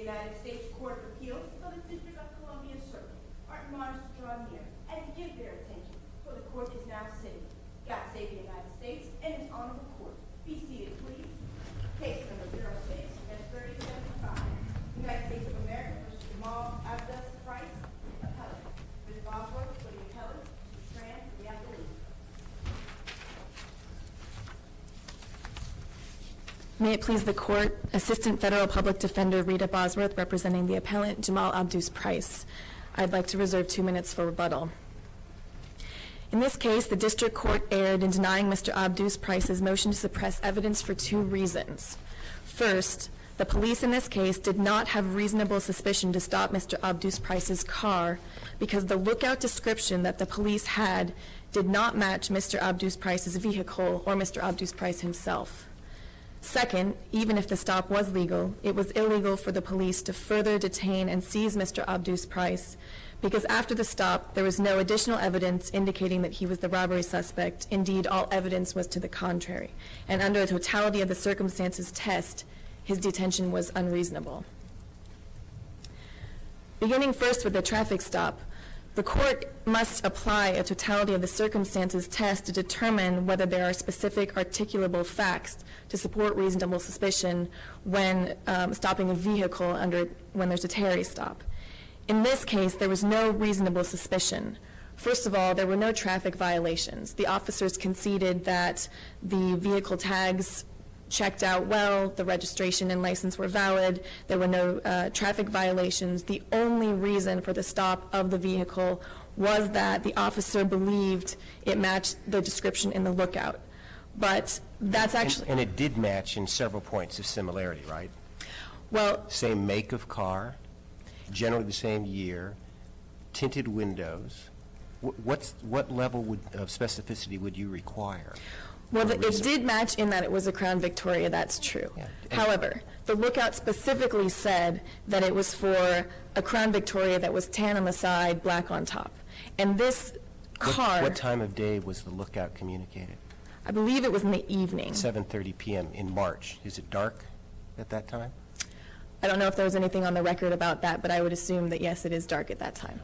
United States Court of Appeals for the District of Columbia Circuit are admonished to draw near and give their attention, for the court is now sitting. God save the United States and His honorable court. Be seated, please. Case number 06-3075. United States of America versus Jamal Abdus Price, appellant. Ms. Bosworth for the appellant, Mr. Tran for the appellee. May it please the court, Assistant Federal Public Defender Rita Bosworth representing the appellant Jamal Abdus Price. I'd like to reserve 2 minutes for rebuttal. In this case, the district court erred in denying Mr. Abdus Price's motion to suppress evidence for 2 reasons. First, the police in this case did not have reasonable suspicion to stop Mr. Abdus Price's car because the lookout description that the police had did not match Mr. Abdus Price's vehicle or Mr. Abdus Price himself. Second, even if the stop was legal, it was illegal for the police to further detain and seize Mr. Abdus Price because after the stop, there was no additional evidence indicating that he was the robbery suspect. Indeed, all evidence was to the contrary. And under a totality of the circumstances test, his detention was unreasonable. Beginning first with the traffic stop, the court must apply a totality of the circumstances test to determine whether there are specific articulable facts to support reasonable suspicion when stopping a vehicle when there's a Terry stop. In this case, there was no reasonable suspicion. First of all, there were no traffic violations. The officers conceded that the vehicle tags checked out well, the registration and license were valid, there were no traffic violations. The only reason for the stop of the vehicle was that the officer believed it matched the description in the lookout. But that's actually... And it did match in several points of similarity, right? Well... Same make of car, generally the same year, tinted windows. What level of specificity would you require? Well, it did match in that it was a Crown Victoria, that's true. Yeah. However, the lookout specifically said that it was for a Crown Victoria that was tan on the side, black on top. And this car... What time of day was the lookout communicated? I believe it was in the evening. 7:30 p.m. in March. Is it dark at that time? I don't know if there was anything on the record about that, but I would assume that, yes, it is dark at that time.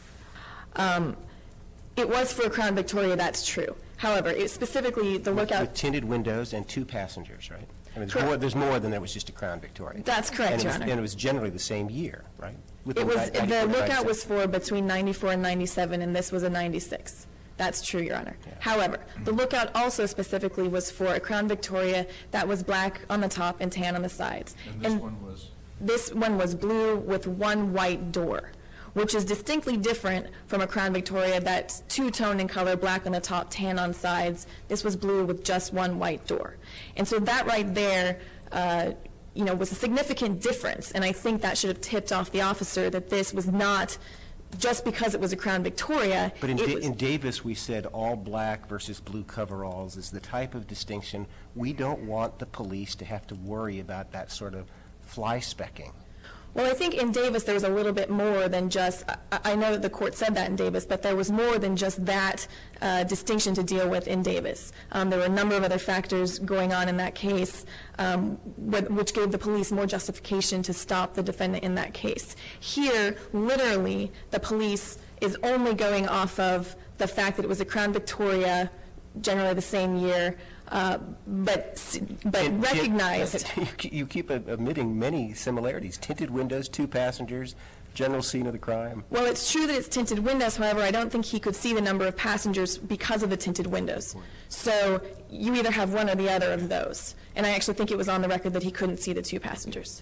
Okay. It was for a Crown Victoria, that's true. However, it specifically, the lookout... With tinted windows and 2 passengers, right? I mean, there's more than there was just a Crown Victoria. That's correct, Your Honor. And it was generally the same year, right? The lookout was for between 94 and 97, and this was a 96. That's true, Your Honor. Yeah. However, the lookout also specifically was for a Crown Victoria that was black on the top and tan on the sides. And this one was? This one was blue with 1 white door, which is distinctly different from a Crown Victoria that's 2-toned in color, black on the top, tan on sides. This was blue with just 1 white door. And so that right there, was a significant difference, and I think that should have tipped off the officer that this was not just because it was a Crown Victoria. But in Davis, we said all black versus blue coveralls is the type of distinction. We don't want the police to have to worry about that sort of fly specking. Well, I think in Davis there was a little bit more than just, I know that the court said that in Davis, but there was more than just that distinction to deal with in Davis. There were a number of other factors going on in that case, which gave the police more justification to stop the defendant in that case. Here, literally, the police is only going off of the fact that it was a Crown Victoria, generally the same year, but recognize... You keep omitting many similarities. Tinted windows, 2 passengers, general scene of the crime. Well, it's true that it's tinted windows. However, I don't think he could see the number of passengers because of the tinted windows. So you either have one or the other of those. And I actually think it was on the record that he couldn't see the 2 passengers.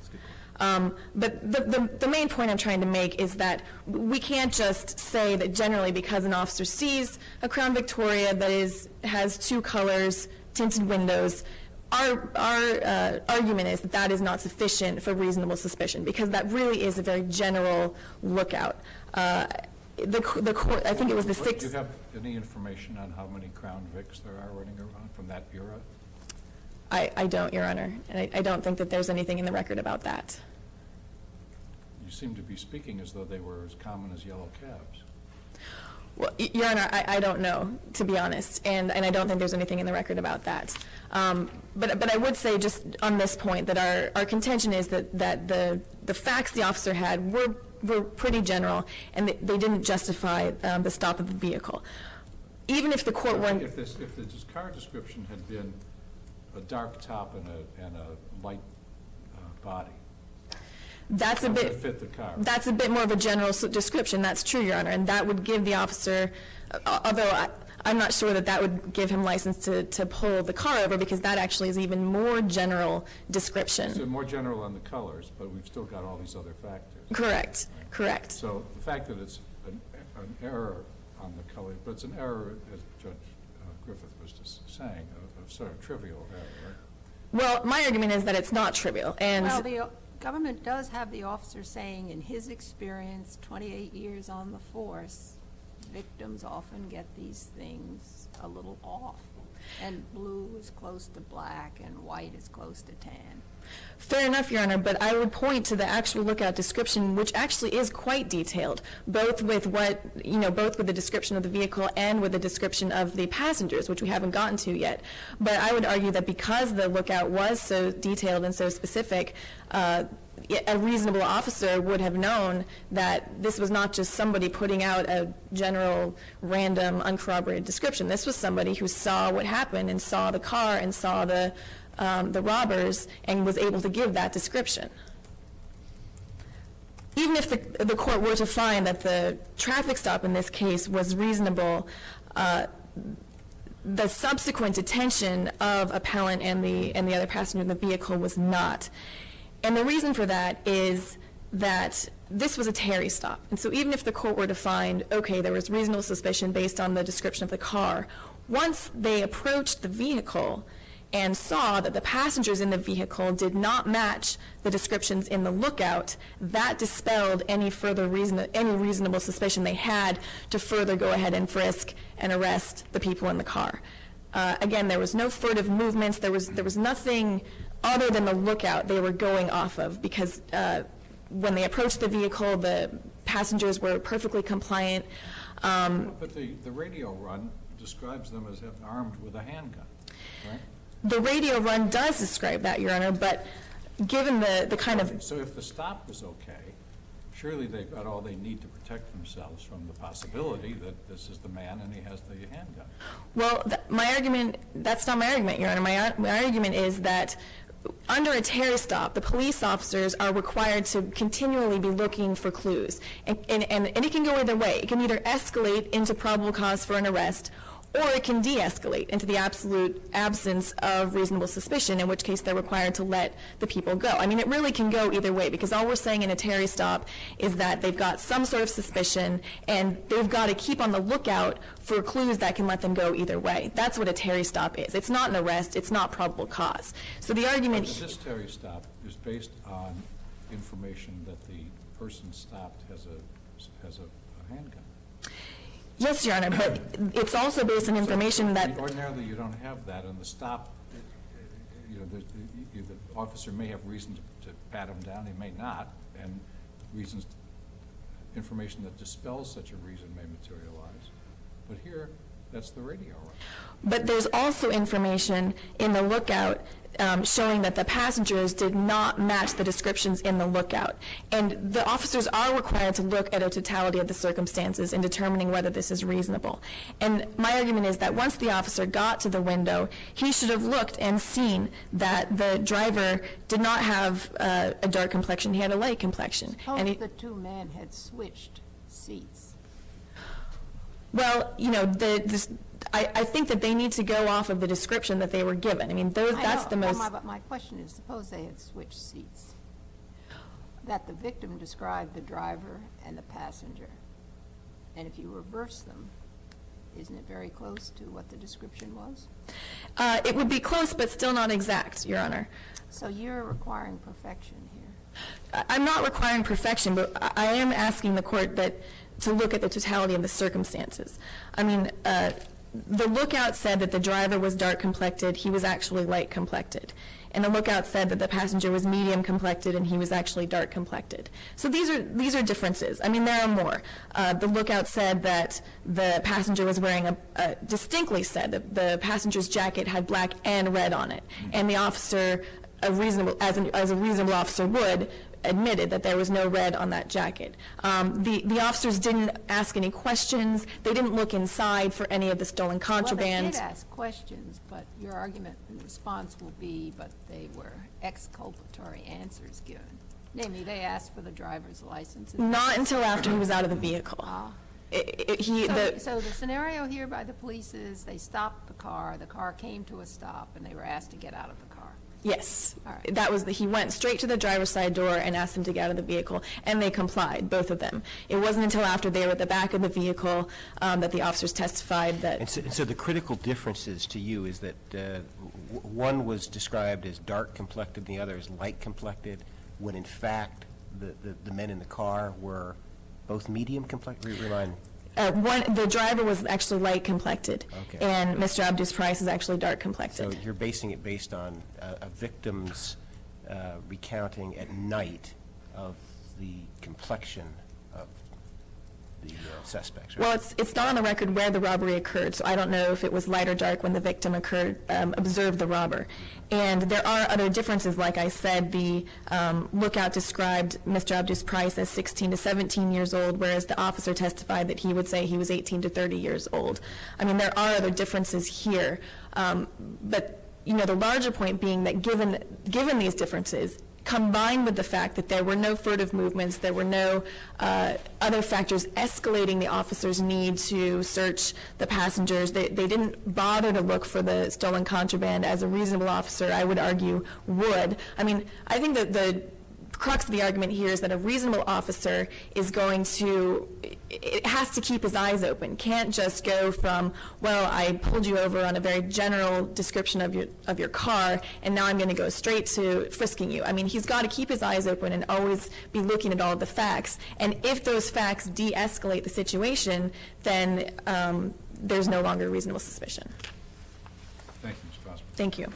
But the main point I'm trying to make is that we can't just say that generally because an officer sees a Crown Victoria that has 2 colors, tinted windows, our argument is that that is not sufficient for reasonable suspicion because that really is a very general lookout. The court, I think it was the 6th... Do you have any information on how many Crown Vics there are running around from that era? I don't, Your Honor, and I don't think that there's anything in the record about that. You seem to be speaking as though they were as common as yellow cabs. Well, Your Honor, I don't know, to be honest, and I don't think there's anything in the record about that. But I would say just on this point that our contention is that the facts the officer had were pretty general, and they didn't justify the stop of the vehicle. Even if the court weren't... If the car description had been a dark top and a light body, That's a bit. fit the car. That's a bit more of a general description. That's true, Your Honor, and that would give the officer, although I'm not sure that would give him license to pull the car over, because that actually is even more general description. So more general on the colors, but we've still got all these other factors. Correct. Correct. So the fact that it's an error on the color, but it's an error, as Judge Griffith was just saying, a sort of trivial error, right? Well, my argument is that it's not trivial, and Well, the government does have the officer saying, in his experience, 28 years on the force, victims often get these things a little off. And blue is close to black and white is close to tan. fair enough, Your Honor, but I would point to the actual lookout description, which actually is quite detailed, both with both with the description of the vehicle and with the description of the passengers, which we haven't gotten to yet. But I would argue that because the lookout was so detailed and so specific, a reasonable officer would have known that this was not just somebody putting out a general, random, uncorroborated description. This was somebody who saw what happened and saw the car and saw the robbers and was able to give that description. Even if the court were to find that the traffic stop in this case was reasonable, the subsequent detention of appellant and the other passenger in the vehicle was not. And the reason for that is that this was a Terry stop. And so even if the court were to find, okay, there was reasonable suspicion based on the description of the car, once they approached the vehicle and saw that the passengers in the vehicle did not match the descriptions in the lookout, that dispelled any reasonable suspicion they had to further go ahead and frisk and arrest the people in the car. Again, there was no furtive movements. There was nothing other than the lookout they were going off of, because when they approached the vehicle, the passengers were perfectly compliant. But the radio run describes them as armed with a handgun, right? The radio run does describe that, Your Honor, but given the kind of... So if the stop was okay, surely they've got all they need to protect themselves from the possibility that this is the man and he has the handgun. Well, that's not my argument, Your Honor. My argument is that under a Terry stop, the police officers are required to continually be looking for clues. And it can go either way. It can either escalate into probable cause for an arrest, or it can de-escalate into the absolute absence of reasonable suspicion, in which case they're required to let the people go. I mean, it really can go either way, because all we're saying in a Terry stop is that they've got some sort of suspicion, and they've got to keep on the lookout for clues that can let them go either way. That's what a Terry stop is. It's not an arrest. It's not probable cause. So the argument... But this Terry stop is based on information that the person stopped has a handgun. Yes, Your Honor, but it's also based on information that... Ordinarily, you don't have that, and the stop, the officer may have reason to pat him down, he may not, and information that dispels such a reason may materialize. But here, that's the radio run. But there's also information in the lookout showing that the passengers did not match the descriptions in the lookout. And the officers are required to look at a totality of the circumstances in determining whether this is reasonable. And my argument is that once the officer got to the window, he should have looked and seen that the driver did not have a dark complexion. He had a light complexion. Suppose the two men had switched seats. Well, I think that they need to go off of the description that they were given. I mean, that's the most... But my question is, suppose they had switched seats, that the victim described the driver and the passenger, and if you reverse them, isn't it very close to what the description was? It would be close, but still not exact, Your Honor. So you're requiring perfection here. I'm not requiring perfection, but I am asking the court to look at the totality of the circumstances. I mean, the lookout said that the driver was dark complected, he was actually light complected. And the lookout said that the passenger was medium complected and he was actually dark complected. So these are differences. I mean, there are more. The lookout said that the passenger was wearing distinctly said that the passenger's jacket had black and red on it. And the officer, as a reasonable officer would, admitted that there was no red on that jacket. The officers didn't ask any questions. They didn't look inside for any of the stolen contraband. Well, they did ask questions, but your argument in response will be, but they were exculpatory answers given. Namely, they asked for the driver's license. Not until after he was out of the vehicle. So the scenario here by the police is they stopped the car came to a stop, and they were asked to get out of the car. Yes. All right. That was he went straight to the driver's side door and asked them to get out of the vehicle, and they complied, both of them. It wasn't until after they were at the back of the vehicle that the officers testified that. And so the critical differences to you is that one was described as dark complected, and the other as light complected, when in fact the men in the car were both medium complected. Remind me. The driver was actually light complected, Okay. and Mr. Abdus Price is actually dark complected. So you're basing it based on a victim's recounting at night of the complexion of the suspects, right? Well, it's not on the record where the robbery occurred, so I don't know if it was light or dark when the victim observed the robber. And there are other differences. Like I said, the lookout described Mr. Abdus Price as 16 to 17 years old, whereas the officer testified that he would say he was 18 to 30 years old. I mean, there are other differences here. But, the larger point being that given these differences, combined with the fact that there were no furtive movements, there were no other factors escalating the officer's need to search the passengers. They didn't bother to look for the stolen contraband as a reasonable officer, I would argue, would. I mean, I think that the crux of the argument here is that a reasonable officer is going to, it has to keep his eyes open. Can't just go from, well, I pulled you over on a very general description of your car, and now I'm going to go straight to frisking you. I mean, he's got to keep his eyes open and always be looking at all of the facts. And if those facts de-escalate the situation, then there's no longer reasonable suspicion. Thank you, Ms. Bosman. Thank you.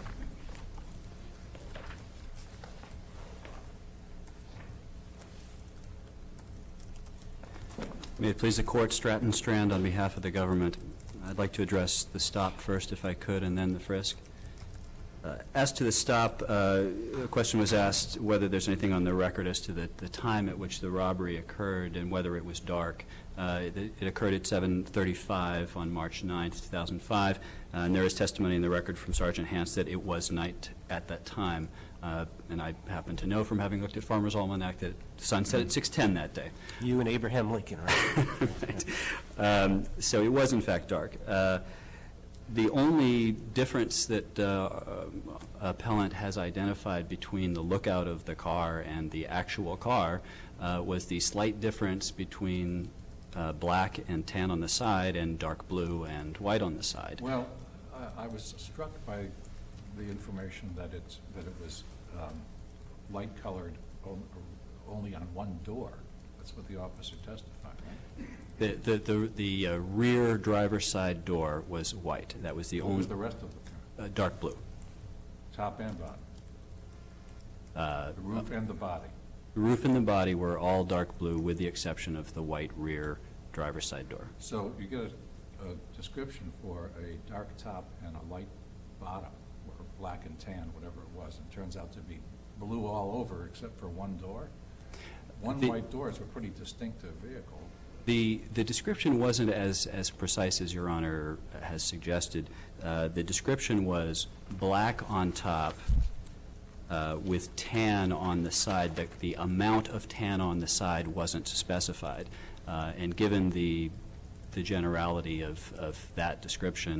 May it please the Court, Stratton Strand on behalf of the government. I'd like to address the stop first, if I could, and then the frisk. As to the stop, a question was asked whether there's anything on the record as to the time at which the robbery occurred and whether it was dark. It occurred at 7:35 on March 9th, 2005, and there is testimony in the record from Sergeant Hance that it was night at that time. And I happen to know from having looked at Farmer's Almanac that the sun set at 6:10 that day. You and Abraham Lincoln, right? Right. So it was, in fact, dark. The only difference that appellant has identified between the lookout of the car and the actual car was the slight difference between black and tan on the side and dark blue and white on the side. Well, I was struck by the information that it was light-colored only on one door. That's what the officer testified, right? The rear driver's side door was white. That was the What only. was the rest of the car? Dark blue. Top and bottom? The roof and the body? The roof and the body were all dark blue with the exception of the white rear driver's side door. So you get a description for a dark top and a light bottom, or black and tan, whatever it was, and it turns out to be blue all over except for one door? One white door is a pretty distinctive vehicle. The description wasn't as precise as Your Honor has suggested. The description was black on top with tan on the side. The amount of tan on the side wasn't specified. And given the generality of that description,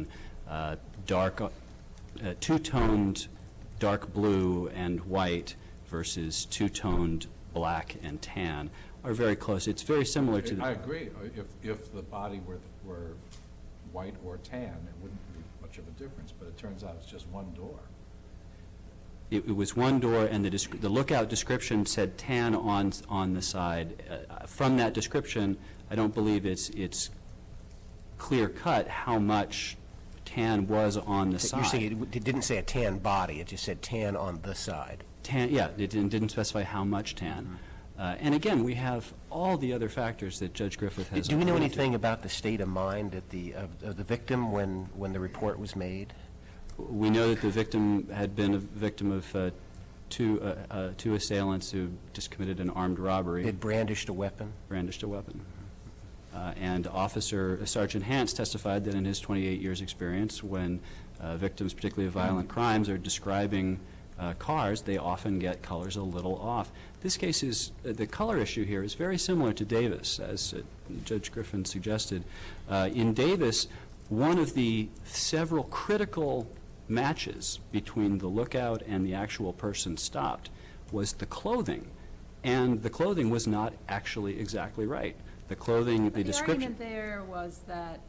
two-toned dark blue and white versus two-toned black and tan are very close. It's very similar to I agree. If the body were white or tan, it wouldn't be much of a difference, but it turns out it's just one door. It was one door, and the lookout description said tan on the side. From that description, I don't believe it's clear-cut how much tan was on the So side. you're saying it didn't say a tan body, it just said tan on the side. Tan, yeah, it didn't specify how much tan. And again, we have all the other factors that Judge Griffith has. Do we know alluded to. anything about the state of mind of the victim when the report was made? We know that the victim had been a victim of two assailants who just committed an armed robbery. It brandished a weapon? Brandished a weapon. And Sergeant Hance testified that in his 28 years' experience, when victims, particularly of violent crimes, are describing cars, they often get colors a little off. This case is, the color issue here is very similar to Davis, as Judge Griffin suggested. In Davis, one of the several critical matches between the lookout and the actual person stopped was the clothing. And the clothing was not actually exactly right. The clothing, the But description. the argument there was that,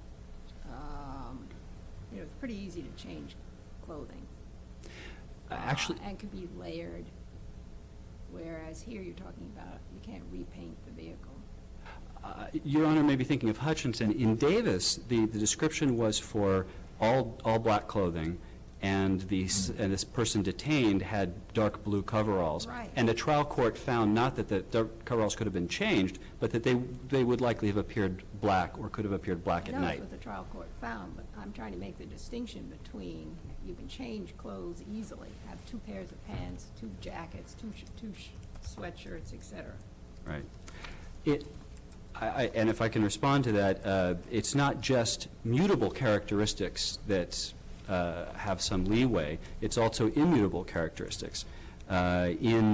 it's pretty easy to change clothing. Actually, And could be layered, whereas here you're talking about you can't repaint the vehicle. Your Honor may be thinking of Hutchinson. In Davis, the description was for all black clothing, and and this person detained had dark blue coveralls. Right. And the trial court found not that the dark coveralls could have been changed, but that they would likely have appeared black or could have appeared black at I know night. that's what the trial court found, but I'm trying to make the distinction between you can change clothes easily, have two pairs of pants, two jackets, two sweatshirts, et cetera. Right. And if I can respond to that, it's not just mutable characteristics that have some leeway. It's also immutable characteristics. In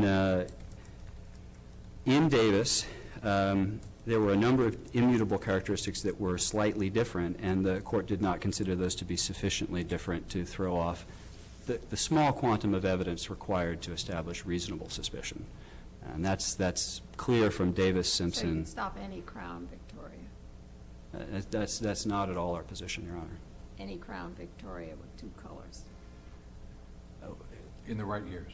Davis, there were a number of immutable characteristics that were slightly different, and the court did not consider those to be sufficiently different to throw off the small quantum of evidence required to establish reasonable suspicion. And that's clear from Davis, So you Simpson. can stop any Crown Victoria, That's not at all our position, Your Honor. any Crown Victoria with two colors. In the right years.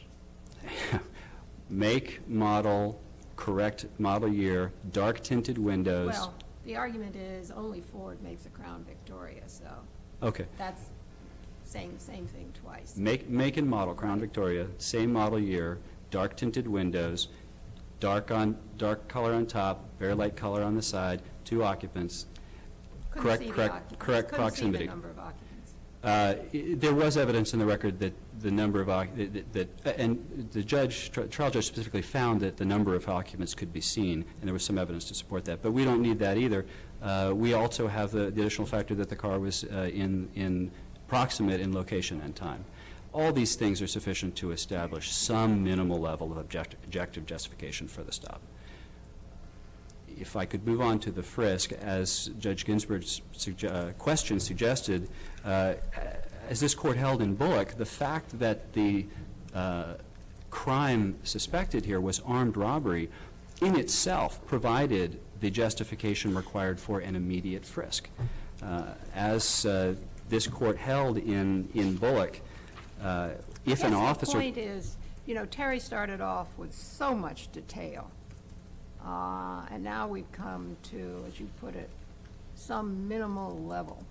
Make, model, correct model year, dark tinted windows. Well, the argument is only Ford makes a Crown Victoria, so Okay. that's saying the same thing twice. Make and model, Crown Victoria, same model year, dark tinted windows, dark color on top, very light color on the side, 2 occupants. Couldn't see the occupants. Correct Couldn't proximity. see the number of occupants. There was evidence in the record that the number of, and the trial judge specifically found that the number of occupants could be seen, and there was some evidence to support that. But we don't need that either. We also have the additional factor that the car was in proximate in location and time. All these things are sufficient to establish some minimal level of objective justification for the stop. If I could move on to the frisk, as Judge Ginsburg's question suggested, as this court held in Bullock, the fact that the crime suspected here was armed robbery in itself provided the justification required for an immediate frisk. As this court held in Bullock, if an officer... The point is, Terry started off with so much detail, and now we've come to, as you put it, some minimal level.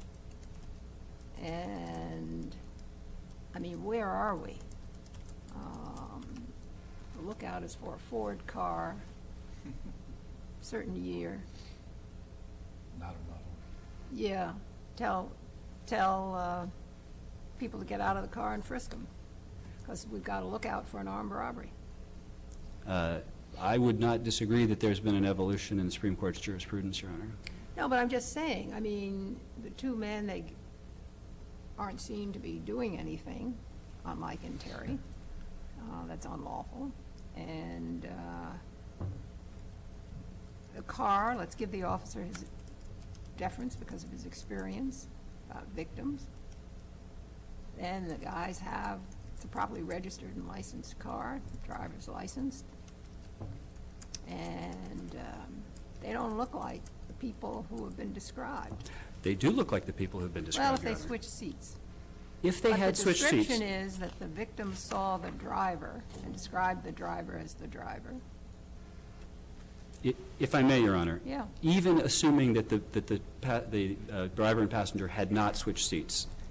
And, where are we? The lookout is for a Ford car, certain year. Not a model. Yeah, tell people to get out of the car and frisk them, because we've got to look out for an armed robbery. I would not disagree that there's been an evolution in the Supreme Court's jurisprudence, Your Honor. No, but I'm just saying, the two men, they aren't seen to be doing anything, unlike in Terry. That's unlawful. And the car, let's give the officer his deference because of his experience about victims. Then the guys have a properly registered and licensed car, driver's license. And they don't look like the people who have been described. They do look like the people who have been described, Well, if Your they Honor. switch seats. If they had switched But the seats... description is that the victim saw the driver and described the driver as the driver. If I may, Your Honor. Yeah. Even assuming that the driver and passenger had not switched seats,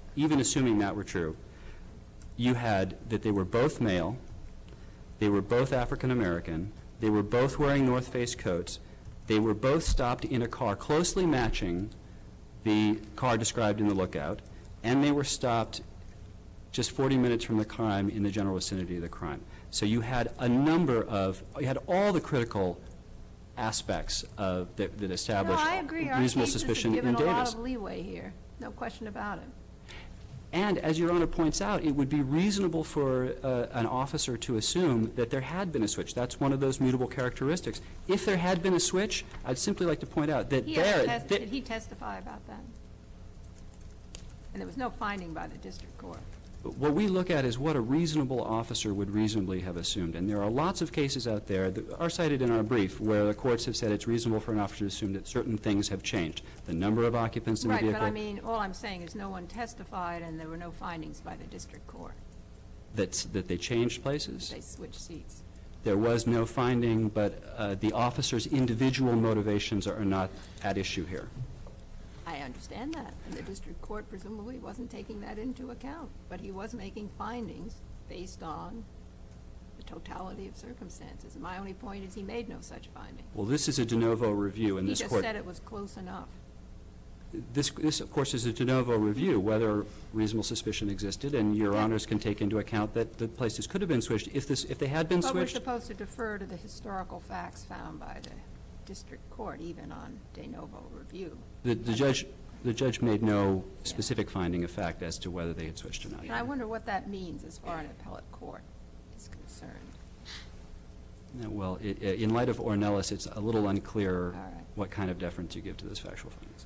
even assuming that were true, you had that they were both male, they were both African American, they were both wearing North Face coats, they were both stopped in a car closely matching the car described in the lookout, and they were stopped just 40 minutes from the crime in the general vicinity of the crime. So you had you had all the critical aspects of that establish No, I agree. Our reasonable cases suspicion have in given a lot Davis. of leeway here, no question about it. And as Your Honor points out, it would be reasonable for an officer to assume that there had been a switch. That's one of those mutable characteristics. If there had been a switch, I'd simply like to point out that Did he testify about that? And there was no finding by the district court. what we look at is what a reasonable officer would reasonably have assumed. And there are lots of cases out there that are cited in our brief where the courts have said it's reasonable for an officer to assume that certain things have changed. The number of occupants in the vehicle. Right, but I mean, all I'm saying is no one testified and there were no findings by the district court. That they changed places. They switched seats. There was no finding, but the officer's individual motivations are not at issue here. I understand that, and the district court presumably wasn't taking that into account, but he was making findings based on the totality of circumstances. And my only point is he made no such finding. Well, this is a de novo review, and He this just court... said it was close enough. This, of course, is a de novo review, whether reasonable suspicion existed, and Your Honors can take into account that the places could have been switched. If they had been But we're switched... supposed to defer to the historical facts found by the district court, even on de novo review. The judge made no specific finding of fact as to whether they had switched or not. And I wonder what that means as far as an appellate court is concerned. Well, in light of Ornelas, it's a little unclear All right. what kind of deference you give to those factual findings.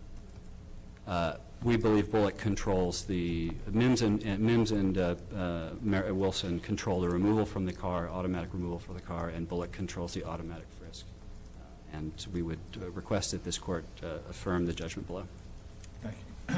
We believe Bullock controls the Mims and Wilson control the removal from the car, automatic removal from the car, and Bullock controls the automatic frisk. And we would request that this court affirm the judgment below. Thank you.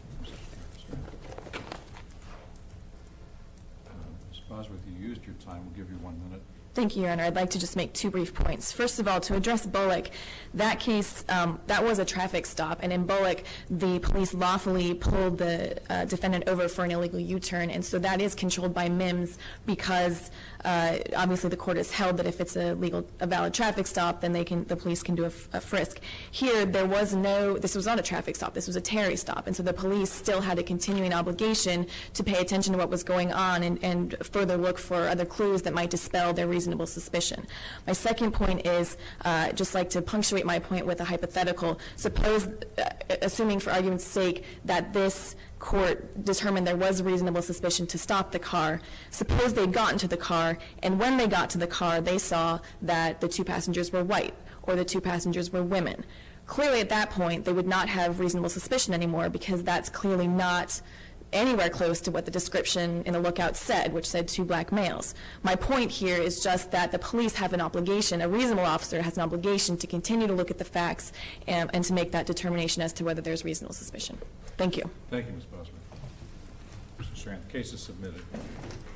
Ms. Bosworth, you used your time. We'll give you 1 minute. Thank you, Your Honor. I'd like to just make 2 brief points. First of all, to address Bullock, that case, that was a traffic stop, and in Bullock, the police lawfully pulled the defendant over for an illegal U-turn, and so that is controlled by Mims because obviously the court has held that if it's a valid traffic stop, then the police can do a frisk. Here, this was not a traffic stop, this was a Terry stop, and so the police still had a continuing obligation to pay attention to what was going on and further look for other clues that might dispel their reasonable suspicion. My second point is, just like to punctuate my point with a hypothetical, suppose, assuming for argument's sake that this court determined there was reasonable suspicion to stop the car, suppose they'd gotten to the car, and when they got to the car, they saw that the 2 passengers were white, or the 2 passengers were women. Clearly at that point, they would not have reasonable suspicion anymore because that's clearly not anywhere close to what the description in the lookout said, which said 2 black males. My point here is just that the police have an obligation, a reasonable officer has an obligation to continue to look at the facts and to make that determination as to whether there's reasonable suspicion. Thank you. Thank you, Ms. Bosworth. Mr. Strand, the case is submitted.